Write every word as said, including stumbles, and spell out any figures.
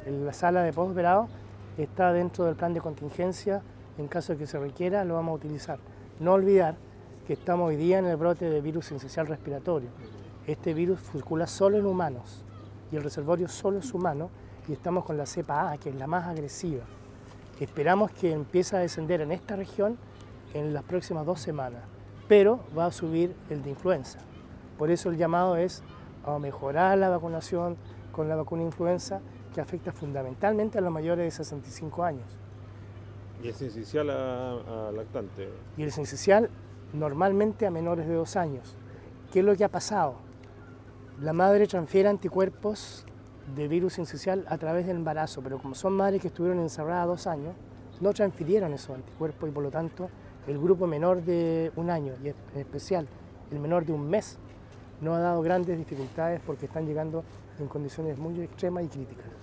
La sala de postoperado está dentro del plan de contingencia, en caso de que se requiera lo vamos a utilizar. No olvidar que estamos hoy día en el brote de virus sincicial respiratorio. Este virus circula solo en humanos y el reservorio solo es humano y estamos con la cepa A, que es la más agresiva. Esperamos que empiece a descender en esta región en las próximas dos semanas, pero va a subir el de influenza. Por eso el llamado es a mejorar la vacunación con la vacuna influenza, que afecta fundamentalmente a los mayores de sesenta y cinco años. ¿Y es esencial a, a lactantes? Y el esencial normalmente a menores de dos años. ¿Qué es lo que ha pasado? La madre transfiere anticuerpos de virus sincicial a través del embarazo, pero como son madres que estuvieron encerradas dos años, no transfirieron esos anticuerpos y por lo tanto el grupo menor de un año, y en especial el menor de un mes, no ha dado grandes dificultades porque están llegando en condiciones muy extremas y críticas.